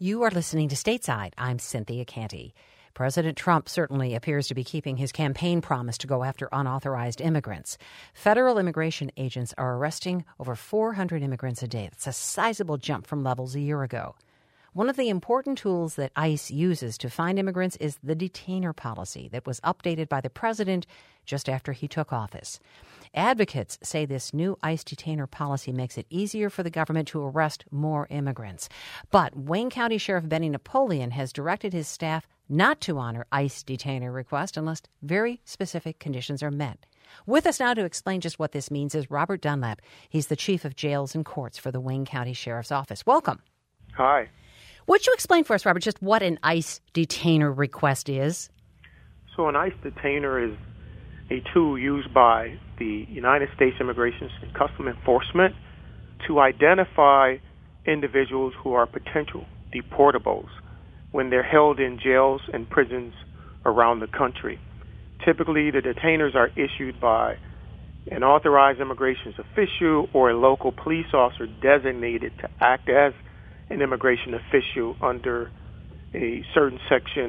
You are listening to Stateside. I'm Cynthia Canty. President Trump certainly appears to be keeping his campaign promise to go after unauthorized immigrants. Federal immigration agents are arresting over 400 immigrants a day. That's a sizable jump from levels a year ago. One of the important tools that ICE uses to find immigrants is the detainer policy that was updated by the president just after he took office. Advocates say this new ICE detainer policy makes it easier for the government to arrest more immigrants. But Wayne County Sheriff Benny Napoleon has directed his staff not to honor ICE detainer requests unless very specific conditions are met. With us now to explain just what this means is Robert Dunlap. He's the chief of jails and courts for the Wayne County Sheriff's Office. Welcome. Hi. Would you explain for us, Robert, just what an ICE detainer request is? So an ICE detainer is a tool used by the United States Immigration and Customs Enforcement to identify individuals who are potential deportables when they're held in jails and prisons around the country. Typically, the detainers are issued by an authorized immigration official or a local police officer designated to act as an immigration official under a certain section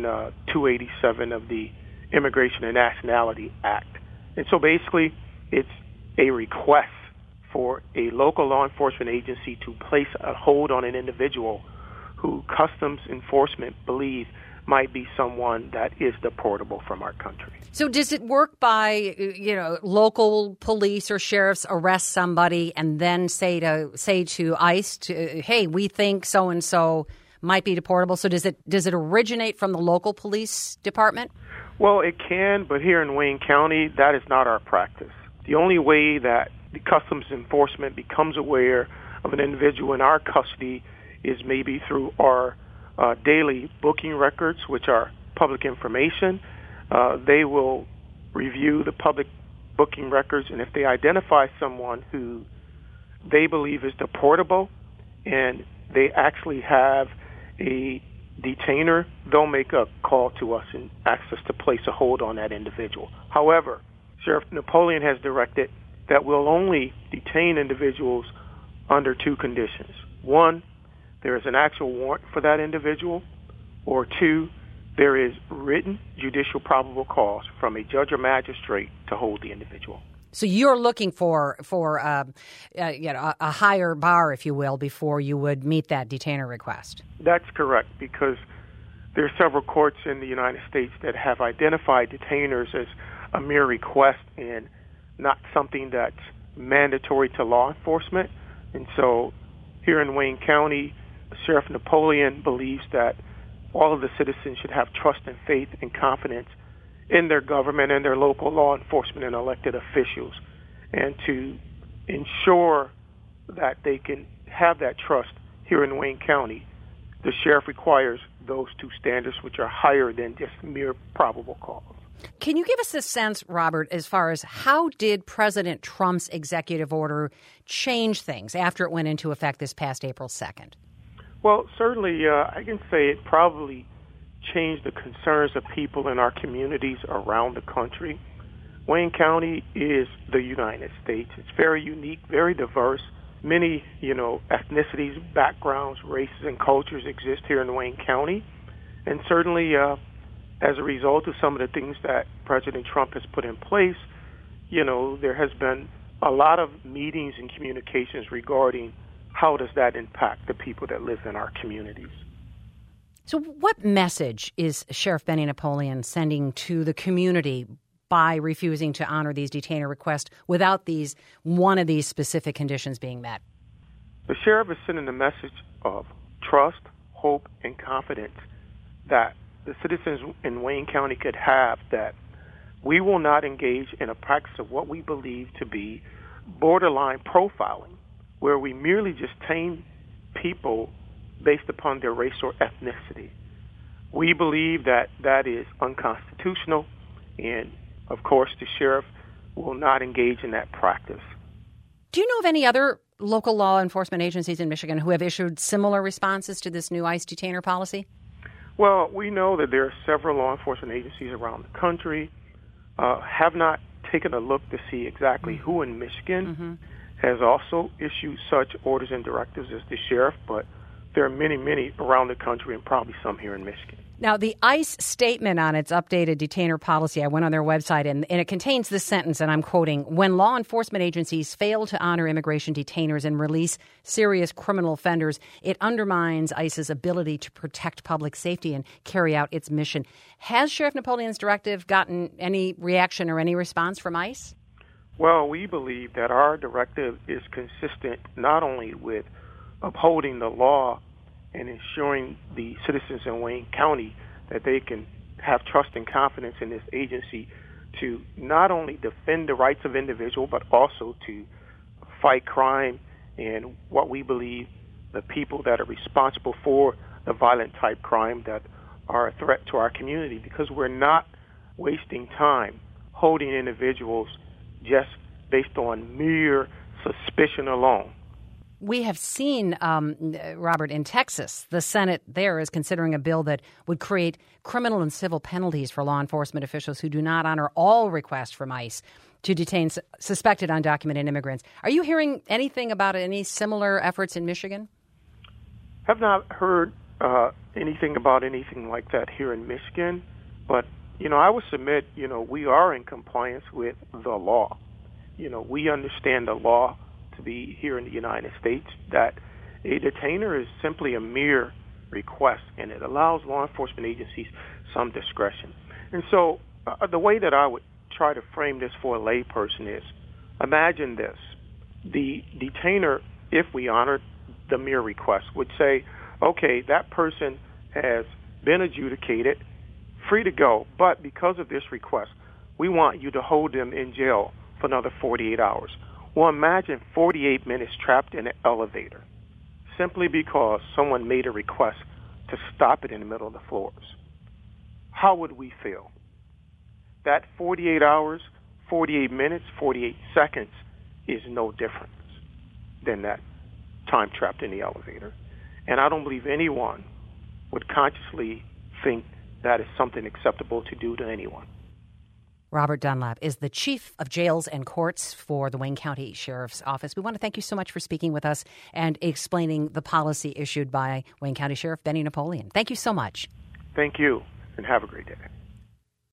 287 of the Immigration and Nationality Act. And so basically, it's a request for a local law enforcement agency to place a hold on an individual who customs enforcement believes might be someone that is deportable from our country. So does it work by, local police or sheriffs arrest somebody and then say to ICE, hey, we think so-and-so might be deportable? So does it originate from the local police department? Well, it can, but here in Wayne County, that is not our practice. The only way that the customs enforcement becomes aware of an individual in our custody is maybe through our daily booking records, which are public information. They will review the public booking records, and if they identify someone who they believe is deportable and they actually have a detainer, they'll make a call to us and ask us to place a hold on that individual. However, Sheriff Napoleon has directed that we'll only detain individuals under two conditions. One, there is an actual warrant for that individual, or two, there is written judicial probable cause from a judge or magistrate to hold the individual. So you're looking for a higher bar, if you will, before you would meet that detainer request. That's correct, because there are several courts in the United States that have identified detainers as a mere request and not something that's mandatory to law enforcement. And so here in Wayne County, Sheriff Napoleon believes that all of the citizens should have trust and faith and confidence in their government and their local law enforcement and elected officials. And to ensure that they can have that trust here in Wayne County, the sheriff requires those two standards, which are higher than just mere probable cause. Can you give us a sense, Robert, as far as how did President Trump's executive order change things after it went into effect this past April 2nd? Well, certainly I can say it probably changed the concerns of people in our communities around the country. Wayne County is the United States. It's very unique, very diverse. Many, ethnicities, backgrounds, races, and cultures exist here in Wayne County. And certainly, as a result of some of the things that President Trump has put in place, there has been a lot of meetings and communications regarding how does that impact the people that live in our communities. So what message is Sheriff Benny Napoleon sending to the community by refusing to honor these detainer requests without one of these specific conditions being met? The sheriff is sending a message of trust, hope, and confidence that the citizens in Wayne County could have, that we will not engage in a practice of what we believe to be borderline profiling, where we merely just detain people based upon their race or ethnicity. We believe that that is unconstitutional, and of course the sheriff will not engage in that practice. Do you know of any other local law enforcement agencies in Michigan who have issued similar responses to this new ICE detainer policy? Well, we know that there are several law enforcement agencies around the country, have not taken a look to see exactly who in Michigan has also issued such orders and directives as the sheriff, but there are many, many around the country and probably some here in Michigan. Now, the ICE statement on its updated detainer policy, I went on their website, and it contains this sentence, and I'm quoting, "When law enforcement agencies fail to honor immigration detainers and release serious criminal offenders, it undermines ICE's ability to protect public safety and carry out its mission." Has Sheriff Napoleon's directive gotten any reaction or any response from ICE? Well, we believe that our directive is consistent not only with upholding the law and ensuring the citizens in Wayne County that they can have trust and confidence in this agency to not only defend the rights of individuals, but also to fight crime and what we believe the people that are responsible for the violent type crime that are a threat to our community, because we're not wasting time holding individuals just based on mere suspicion alone. We have seen, Robert, in Texas, the Senate there is considering a bill that would create criminal and civil penalties for law enforcement officials who do not honor all requests from ICE to detain suspected undocumented immigrants. Are you hearing anything about any similar efforts in Michigan? Have not heard anything about anything like that here in Michigan, but, I would submit, we are in compliance with the law. We understand the law to be here in the United States, that a detainer is simply a mere request, and it allows law enforcement agencies some discretion. And so the way that I would try to frame this for a layperson is, imagine this. The detainer, if we honored the mere request, would say, okay, that person has been adjudicated, free to go, but because of this request, we want you to hold them in jail for another 48 hours. Well, imagine 48 minutes trapped in an elevator simply because someone made a request to stop it in the middle of the floors. How would we feel? That 48 hours, 48 minutes, 48 seconds is no different than that time trapped in the elevator. And I don't believe anyone would consciously think that is something acceptable to do to anyone. Robert Dunlap is the Chief of Jails and Courts for the Wayne County Sheriff's Office. We want to thank you so much for speaking with us and explaining the policy issued by Wayne County Sheriff Benny Napoleon. Thank you so much. Thank you, and have a great day.